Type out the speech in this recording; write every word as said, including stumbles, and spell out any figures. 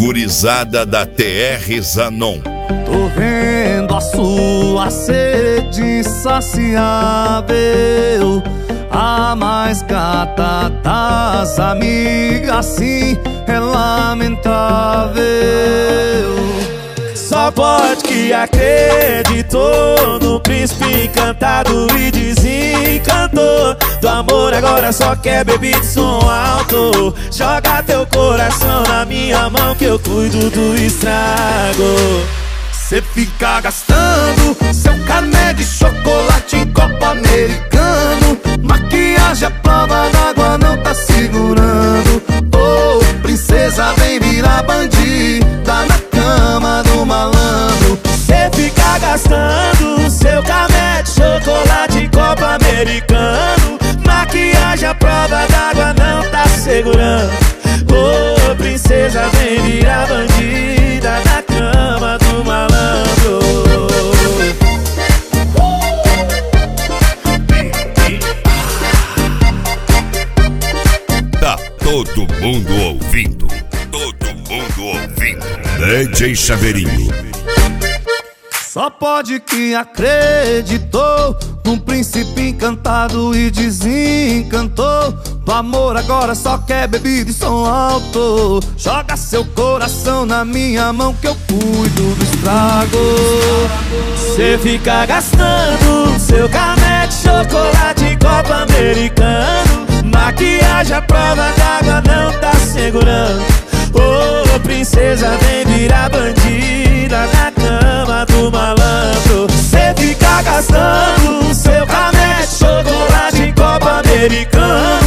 gurizada da T R Zanon. Tô vendo a sua sede insaciável, a mais gata das amigas, sim, é lamentável. Só pode que acreditou no príncipe encantado e desencantou do amor, agora só quer beber de som alto. Joga teu coração na minha mão que eu cuido do estrago. Cê fica gastando seu carné de chocolate em copo americano, maquiagem à prova d'água não tá segurando. Ô, oh, princesa, vem virar bandida na cama do malandro. Cê fica gastando seu carné de chocolate em copo americano, maquiagem à prova d'água não tá segurando. Ô, oh, princesa, vem virar bandida na cama do malandro. Tá todo mundo ouvindo, todo mundo ouvindo. D J Chaveirinho. Só pode que acreditou num príncipe encantado e desencantou do amor, agora só quer bebida e som alto. Joga seu coração na minha mão que eu cuido do estrago. Cê fica gastando seu carné de chocolate em copo americano, maquiagem à prova d'água não tá segurando. Ô, oh, princesa, vem virar bandida na cama do malandro. Cê fica gastando seu carné de chocolate em copo americano,